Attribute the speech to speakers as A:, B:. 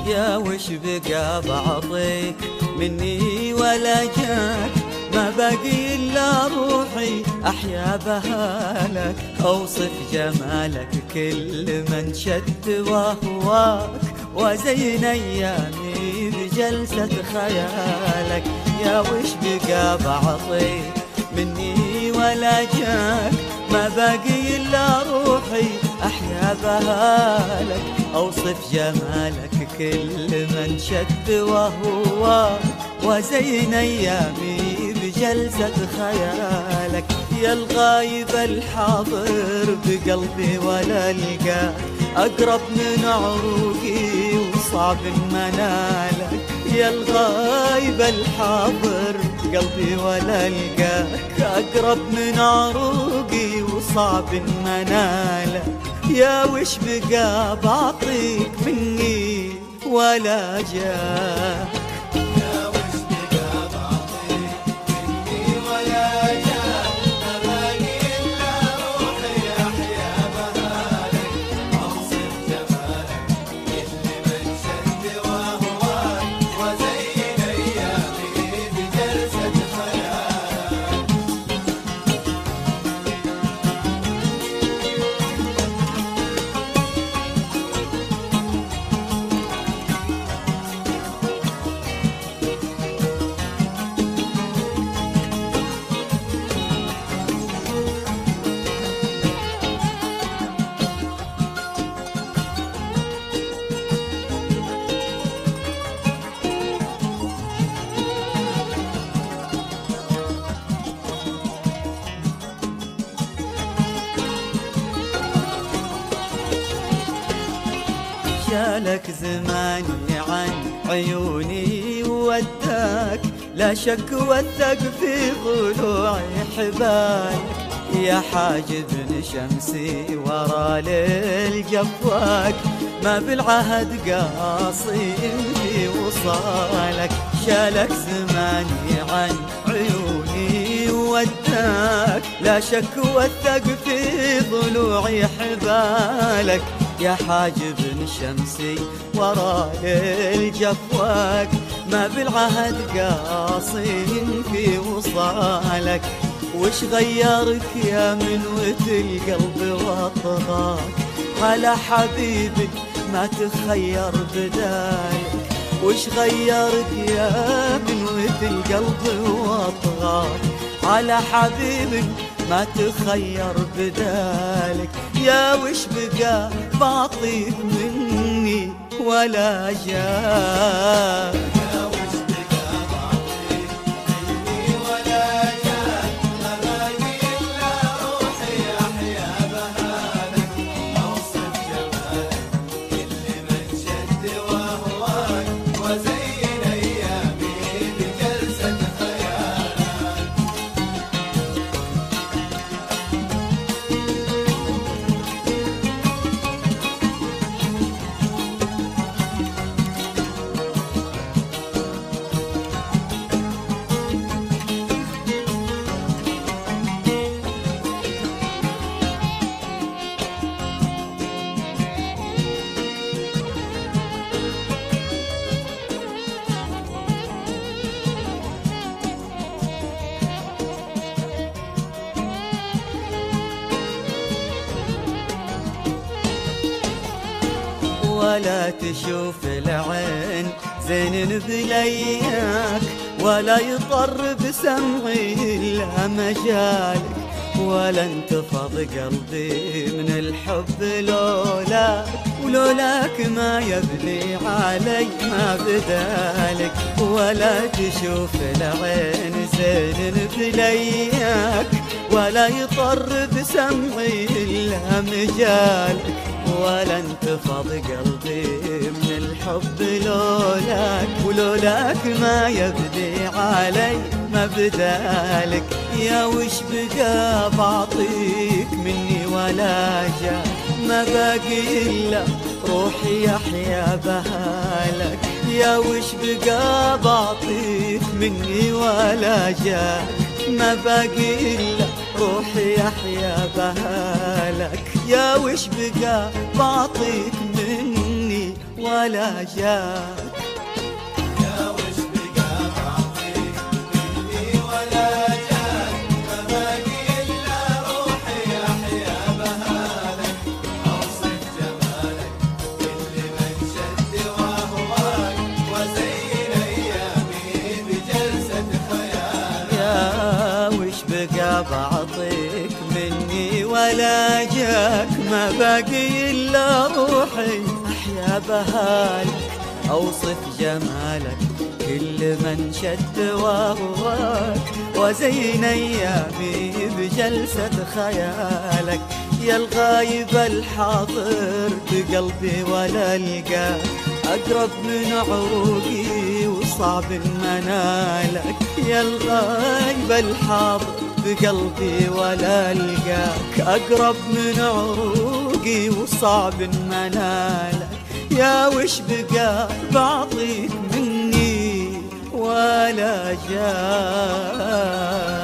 A: يا وش بقى بعطيك مني ولا جاك، ما باقي إلا روحي أحيا بهالك. أوصف جمالك كل من شد وهواك، وزين أيامي بجلسة خيالك. يا وش بقى بعطيك مني ولا جاك، ما باقي إلا روحي أحيا بهالك. أوصف جمالك كل من شد وهواك، وزين أيامي بجلسة خيالك. يا الغايب الحاضر بقلبي ولا ألقاك، أقرب من عروقي وصعب منالك. يا الغايب الحاضر بقلبي ولا ألقاك، أقرب من عروقي وصعب منالك. يا وش بقى بعطيك مني ولا جاك. شالك زماني عن عيوني ووداك، لا شك وثق في ضلوعي حبالك. يا حاجب شمسي ورا ليل جفاك، ما بالعهد قاصي في وصالك. شالك زماني عن عيوني ووداك، لا شك وثق في ضلوعي حبالك. يا حاجب شمسي ورا ليل جفاك، ما بالعهد قاصي في وصالك. وش غيرك يا منوة القلب وطغاك، على حبيبك ما تخير بدالك. وش غيرك يا منوة القلب وطغاك، على حبيبك ما تخير بدالك. يا وش بقى بعطيك مني ولا جاك. ولا تشوف العين زين بلياك، ولا يطر بسمعي إلا مجالك. ولا انتفض قلبي من الحب لولاك، ولولاك ما يبني علي ما بدالك. ولا تشوف العين زين بلياك، ولا يطر بسمعي إلا مجالك. ولا انتفض قلبي من الحب لولاك، ولولاك ما يبدي علي ما بدالك. يا وش بقى بعطيك مني ولا جاك، ما باقي إلا روحي يحيا بهالك. يا وش بقى بعطيك مني ولا جاك، ما باقي إلا روحي يحيا بهالك. يا وش بقى بعطيك مني ولا جاك.
B: يا وش بقى بعطيك مني ولا جاك، ما باقي إلا روحي أحيا بهالك، أوصف جمالك كل من شد وهواك، وزين أيامي بجلسة خيالك.
A: يا وش بقى بعطيك مني ولا جاك، ما باقي إلا روحي أحيا بهالك، أوصف جمالك كل من شد وهواك، وزين أيامي بجلسة خيالك. يا الغايب الحاضر بقلبي ولا ألقاك، أقرب من عروقي وصعب منالك. يا الغايب الحاضر بقلبي ولا ألقاك، أقرب من عروقي وصعب منالك. يا وش بقى بعطيك مني ولا جاك.